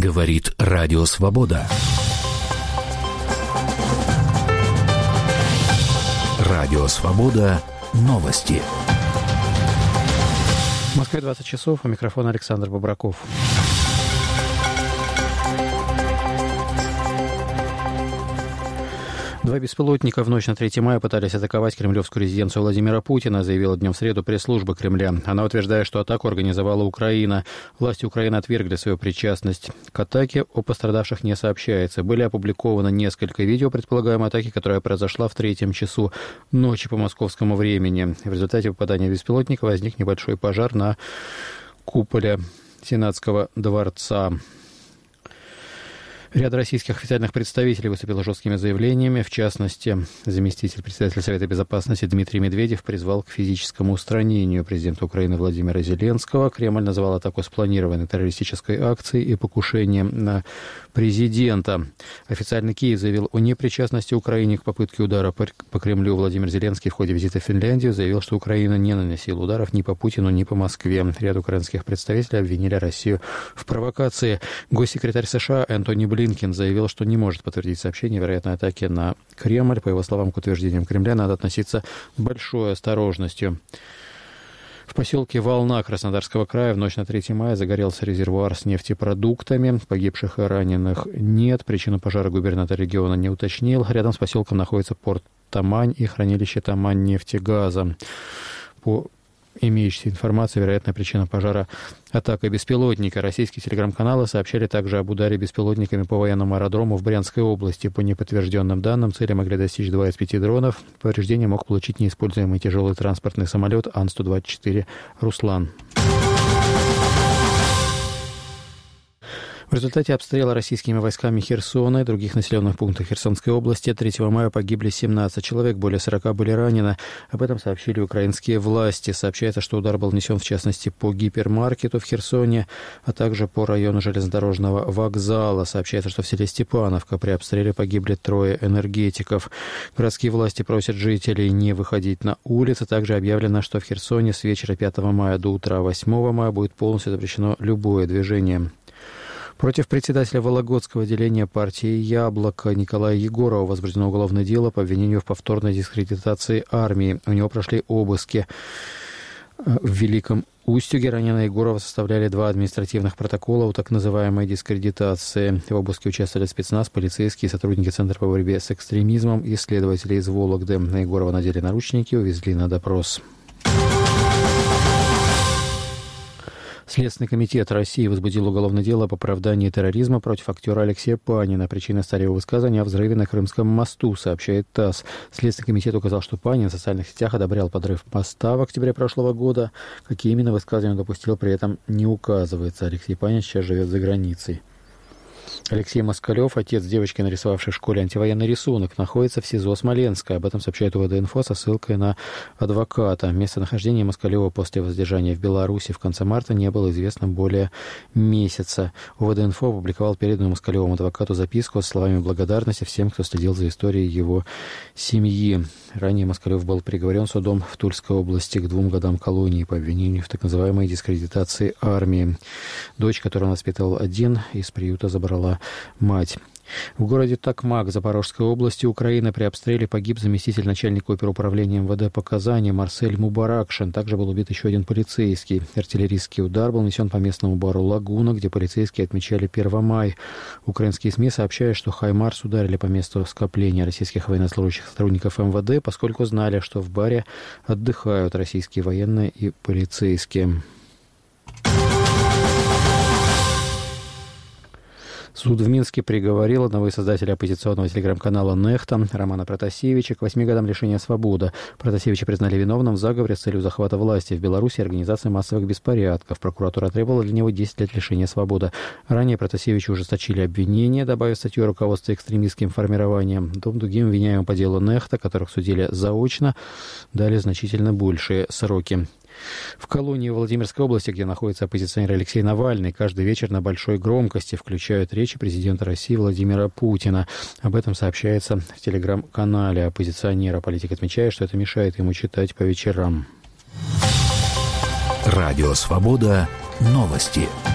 Говорит Радио Свобода. Радио Свобода. Новости. В Москве 20 часов. У микрофона Александр Бобраков. Два беспилотника в ночь на 3 мая пытались атаковать кремлевскую резиденцию Владимира Путина, заявила днем в среду пресс-служба Кремля. Она утверждает, что атаку организовала Украина. Власти Украины отвергли свою причастность к атаке. О пострадавших не сообщается. Были опубликованы несколько видео предполагаемой атаки, которая произошла в 3 часу ночи по московскому времени. В результате попадания беспилотника возник небольшой пожар на куполе Сенатского дворца. Ряд российских официальных представителей выступил жесткими заявлениями. В частности, заместитель председателя Совета Безопасности Дмитрий Медведев призвал к физическому устранению президента Украины Владимира Зеленского. Кремль назвал атаку спланированной террористической акцией и покушением на президента. Официально Киев заявил о непричастности Украины к попытке удара по Кремлю. Владимир Зеленский в ходе визита в Финляндию заявил, что Украина не наносила ударов ни по Путину, ни по Москве. Ряд украинских представителей обвинили Россию в провокации. Госсекретарь США Энтони Блинкен заявил, что не может подтвердить сообщение о вероятной атаке на Кремль. По его словам, к утверждениям Кремля надо относиться с большой осторожностью. В поселке Волна Краснодарского края в ночь на 3 мая загорелся резервуар с нефтепродуктами. Погибших и раненых нет. Причину пожара губернатор региона не уточнил. Рядом с поселком находится порт Тамань и хранилище Тамань-нефтегаза. По имеющейся информации, вероятная причина пожара — атака беспилотника. Российские телеграм-каналы сообщали также об ударе беспилотниками по военному аэродрому в Брянской области. По неподтвержденным данным, цели могли достичь 2 из 5 дронов. Повреждение мог получить неиспользуемый тяжелый транспортный самолет Ан-124 «Руслан». В результате обстрела российскими войсками Херсона и других населенных пунктов Херсонской области 3 мая погибли 17 человек, более 40 были ранены. Об этом сообщили украинские власти. Сообщается, что удар был нанесен в частности по гипермаркету в Херсоне, а также по району железнодорожного вокзала. Сообщается, что в селе Степановка при обстреле погибли 3 энергетиков. Городские власти просят жителей не выходить на улицы. Также объявлено, что в Херсоне с вечера 5 мая до утра 8 мая будет полностью запрещено любое движение. Против председателя Вологодского отделения партии «Яблоко» Николая Егорова возбуждено уголовное дело по обвинению в повторной дискредитации армии. У него прошли обыски в Великом Устюге. Ранее на Егорова составляли 2 административных протокола о так называемой дискредитации. В обыске участвовали спецназ, полицейские, сотрудники Центра по борьбе с экстремизмом и следователи из Вологды. На Егорова надели наручники и увезли на допрос. Следственный комитет России возбудил уголовное дело об оправдании терроризма против актера Алексея Панина. Причиной стали его высказывания о взрыве на Крымском мосту, сообщает ТАСС. Следственный комитет указал, что Панин в социальных сетях одобрял подрыв моста в октябре прошлого года. Какие именно высказывания он допустил, при этом не указывается. Алексей Панин сейчас живет за границей. Алексей Москалев, отец девочки, нарисовавшей в школе антивоенный рисунок, находится в СИЗО Смоленска. Об этом сообщает УВД-инфо со ссылкой на адвоката. Местонахождение Москалева после воздержания в Беларуси в конце марта не было известно более месяца. УВД-инфо опубликовал переданную Москалевому адвокату записку с словами благодарности всем, кто следил за историей его семьи. Ранее Москалев был приговорен судом в Тульской области к 2 годам колонии по обвинению в так называемой дискредитации армии. Дочь, которую он воспитывал один, из приюта забрала мать. В городе Токмак Запорожской области Украины при обстреле погиб заместитель начальника оперуправления МВД по Казани Марсель Мубаракшин. Также был убит еще один полицейский. Артиллерийский удар был нанесен по местному бару «Лагуна», где полицейские отмечали 1 мая. Украинские СМИ сообщают, что «Хаймарс» ударили по месту скопления российских военнослужащих сотрудников МВД, поскольку знали, что в баре отдыхают российские военные и полицейские. Суд в Минске приговорил одного из создателей оппозиционного телеграм-канала «Нехта» Романа Протасевича к 8 годам лишения свободы. Протасевича признали виновным в заговоре с целью захвата власти в Беларуси и организации массовых беспорядков. Прокуратура требовала для него 10 лет лишения свободы. Ранее Протасевичу ужесточили обвинения, добавив статью о руководстве экстремистским формированием. Другим обвиняемым по делу «Нехта», которых судили заочно, дали значительно большие сроки. В колонии Владимирской области, где находится оппозиционер Алексей Навальный, каждый вечер на большой громкости включают речи президента России Владимира Путина. Об этом сообщается в телеграм-канале оппозиционера. Политик отмечает, что это мешает ему читать по вечерам. Радио «Свобода». Новости.